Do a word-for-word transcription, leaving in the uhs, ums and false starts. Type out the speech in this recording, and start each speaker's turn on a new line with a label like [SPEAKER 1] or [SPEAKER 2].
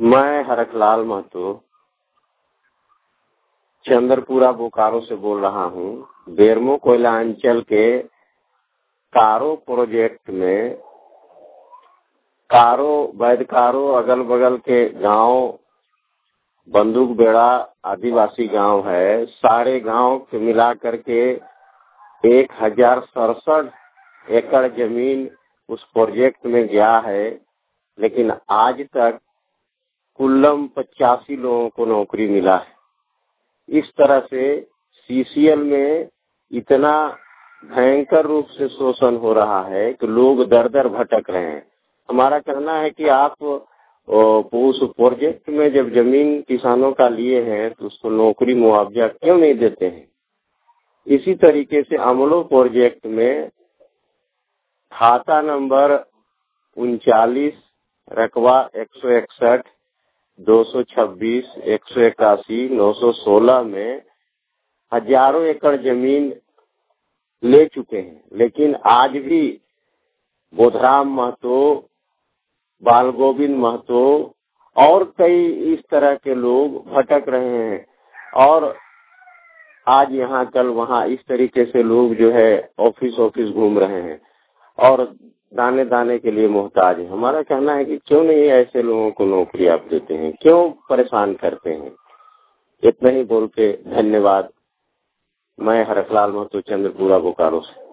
[SPEAKER 1] मैं हरकलाल महतो चंद्रपुरा बोकारो से बोल रहा हूँ। बेरमो कोयला अंचल के कारो प्रोजेक्ट में कारो बैदकारो अगल बगल के गांव बंदूक बेड़ा आदिवासी गांव है। सारे गांव के मिला करके एक हजार सड़सठ एकड़ जमीन उस प्रोजेक्ट में गया है, लेकिन आज तक कुल्लम पचासी लोगों को नौकरी मिला है। इस तरह से सीसीएल में इतना भयंकर रूप से शोषण हो रहा है कि लोग दर दर भटक रहे हैं। हमारा कहना है कि आप उस प्रोजेक्ट में जब जमीन किसानों का लिए हैं तो उसको नौकरी मुआवजा क्यों नहीं देते हैं। इसी तरीके से अमलो प्रोजेक्ट में खाता नंबर उनचालीस रकबा एक सौ इकसठ दो सौ छब्बीस एक सौ इक्यासी नौ सौ सोलह में हजारों एकड़ जमीन ले चुके हैं, लेकिन आज भी बोधराम महतो, बाल गोविंद महतो और कई इस तरह के लोग भटक रहे हैं और आज यहाँ कल वहाँ इस तरीके से लोग जो है ऑफिस ऑफिस घूम रहे हैं और दाने दाने के लिए मोहताज है। हमारा कहना है कि क्यों नहीं ऐसे लोगों को नौकरी आप देते हैं, क्यों परेशान करते हैं। इतना ही बोल के धन्यवाद। मैं हरकलाल महतो चंद्रपुरा बोकारो से।